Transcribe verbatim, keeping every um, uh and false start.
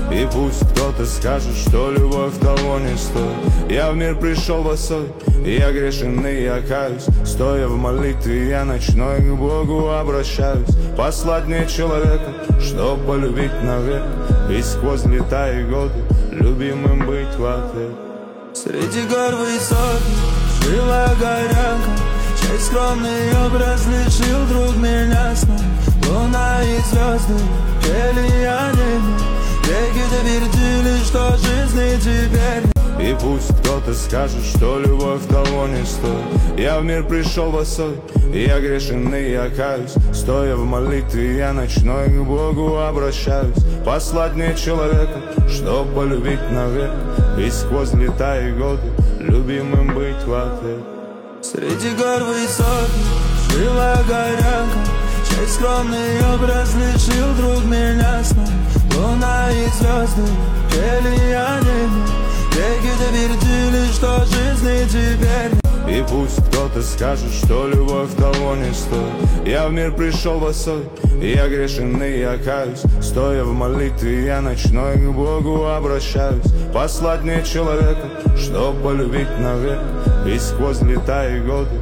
И пусть кто-то скажет, что любовь того не стоит. Я в мир пришел босой, я грешен и я каюсь. Стоя в молитве, я ночной к Богу обращаюсь. Послать мне человека, чтоб полюбить навек, и сквозь лета и годы любимым быть в ответ. Среди гор высот жила горянка, чей скромный образ лишил друг меня сна. Луна и звезды пели о небе, реки твердили, что жизни теперь нет. И пусть кто-то скажет, что любовь того не стоит. Я в мир пришел босой, я грешен и я каюсь. Стоя в молитве, я ночной к Богу обращаюсь. Послать мне человека, чтоб полюбить навек, и сквозь лета и годы любимым быть в ответ. Среди гор высот жила горянка, чей скромный образ лишил друг меня сна. Луна и звезды пели о небе, реки твердили, что жизни теперь нет. И пусть кто-то скажет, что любовь того не стоит. Я в мир пришел босой, я грешен и я каюсь. Стоя в молитве, я ночной к Богу обращаюсь. Послать мне человека, чтоб полюбить навек, и сквозь лета и годы